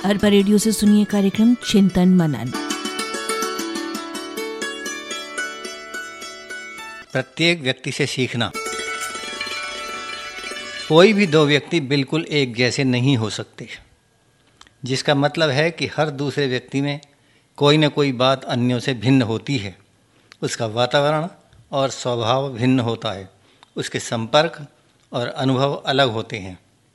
Arpa radio से सुनिए कार्यक्रम चिंतन मनन। प्रत्येक व्यक्ति से सीखना। कोई भी दो व्यक्ति बिल्कुल एक जैसे नहीं हो सकते, जिसका मतलब है कि हर दूसरे व्यक्ति में कोई न कोई बात अन्यों से भिन्न होती है। उसका वातावरण और स्वभाव भिन्न होता है, उसके संपर्क और अनुभव अलग होते हैं।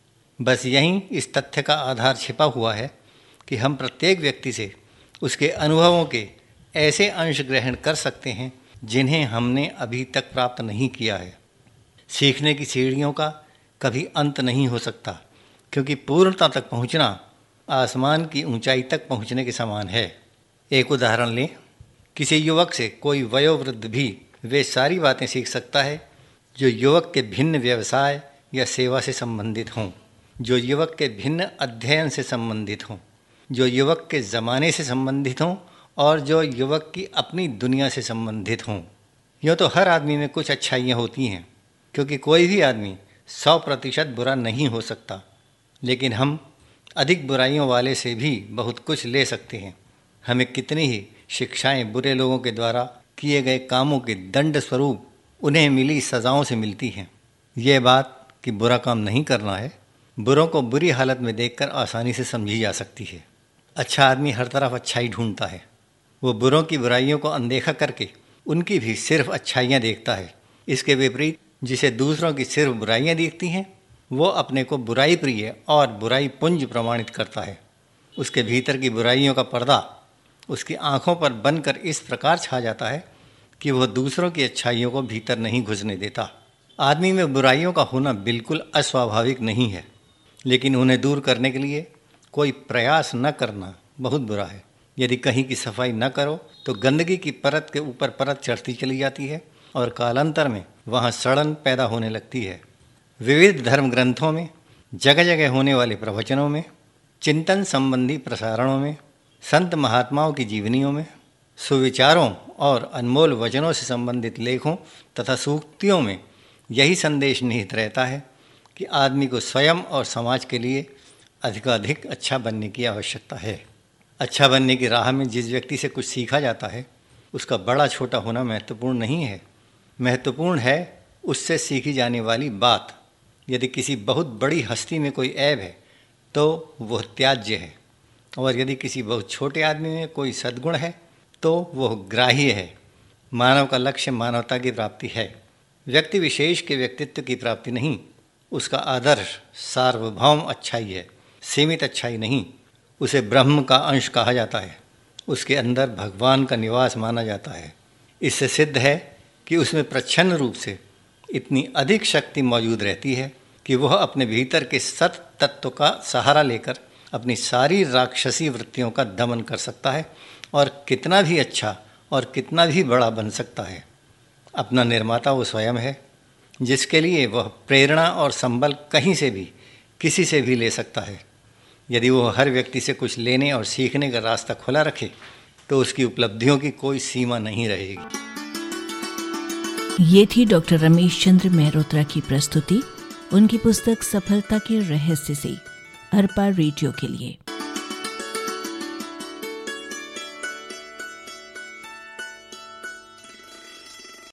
बस यहीं इस तथ्य का आधार छिपा हुआ है कि हम प्रत्येक व्यक्ति से उसके अनुभवों के ऐसे अंश ग्रहण कर सकते हैं जिन्हें हमने अभी तक प्राप्त नहीं किया है। सीखने की सीढ़ियों का कभी अंत नहीं हो सकता, क्योंकि पूर्णता तक पहुंचना आसमान की ऊंचाई तक पहुंचने के समान है। एक उदाहरण लें, किसी युवक से कोई वयोवृद्ध भी वे सारी बातें सीख सकता है जो युवक के भिन्न व्यवसाय या सेवा से संबंधित हों, जो युवक के भिन्न अध्ययन से संबंधित हों, जो युवक के ज़माने से संबंधित हों और जो युवक की अपनी दुनिया से संबंधित हों। यूँ तो हर आदमी में कुछ अच्छाइयाँ होती हैं, क्योंकि कोई भी आदमी 100% बुरा नहीं हो सकता, लेकिन हम अधिक बुराइयों वाले से भी बहुत कुछ ले सकते हैं। हमें कितनी ही शिक्षाएं बुरे लोगों के द्वारा किए गए कामों के दंड स्वरूप उन्हें मिली सज़ाओं से मिलती हैं। ये बात कि बुरा काम नहीं करना है, बुरों को बुरी हालत में देखकर आसानी से समझी जा सकती है। अच्छा आदमी हर तरफ अच्छाई ढूंढता है, वो बुरों की बुराइयों को अनदेखा करके उनकी भी सिर्फ अच्छाइयाँ देखता है। इसके विपरीत जिसे दूसरों की सिर्फ बुराइयाँ दिखती हैं, वो अपने को बुराई प्रिय और बुराई पुंज प्रमाणित करता है। उसके भीतर की बुराइयों का पर्दा उसकी आँखों पर बनकर इस प्रकार छा जाता है कि वह दूसरों की अच्छाइयों को भीतर नहीं घुसने देता। आदमी में बुराइयों का होना बिल्कुल अस्वाभाविक नहीं है, लेकिन उन्हें दूर करने के लिए कोई प्रयास न करना बहुत बुरा है। यदि कहीं की सफाई न करो तो गंदगी की परत के ऊपर परत चढ़ती चली जाती है और कालांतर में वहाँ सड़न पैदा होने लगती है। विविध धर्म ग्रंथों में, जगह जगह होने वाले प्रवचनों में, चिंतन संबंधी प्रसारणों में, संत महात्माओं की जीवनियों में, सुविचारों और अनमोल वचनों से संबंधित लेखों तथा सूक्तियों में यही संदेश निहित रहता है कि आदमी को स्वयं और समाज के लिए अधिकाधिक अच्छा बनने की आवश्यकता है। अच्छा बनने की राह में जिस व्यक्ति से कुछ सीखा जाता है, उसका बड़ा छोटा होना महत्वपूर्ण नहीं है। महत्वपूर्ण है उससे सीखी जाने वाली बात। यदि किसी बहुत बड़ी हस्ती में कोई ऐब है तो वह त्याज्य है, और यदि किसी बहुत छोटे आदमी में कोई सद्गुण है तो वह ग्राह्य है। मानव का लक्ष्य मानवता की प्राप्ति है, व्यक्ति विशेष के व्यक्तित्व की प्राप्ति नहीं। उसका आदर्श सार्वभौम अच्छाई है, सीमित अच्छाई नहीं। उसे ब्रह्म का अंश कहा जाता है, उसके अंदर भगवान का निवास माना जाता है। इससे सिद्ध है कि उसमें प्रच्छन्न रूप से इतनी अधिक शक्ति मौजूद रहती है कि वह अपने भीतर के सत तत्व का सहारा लेकर अपनी सारी राक्षसी वृत्तियों का दमन कर सकता है और कितना भी अच्छा और कितना भी बड़ा बन सकता है। अपना निर्माता वो स्वयं है, जिसके लिए वह प्रेरणा और संबल कहीं से भी किसी से भी ले सकता है। यदि वह हर व्यक्ति से कुछ लेने और सीखने का रास्ता खुला रखे तो उसकी उपलब्धियों की कोई सीमा नहीं रहेगी। ये थी डॉक्टर रमेश चंद्र मेहरोत्रा की प्रस्तुति उनकी पुस्तक सफलता के रहस्य से अरपा रेडियो के लिए।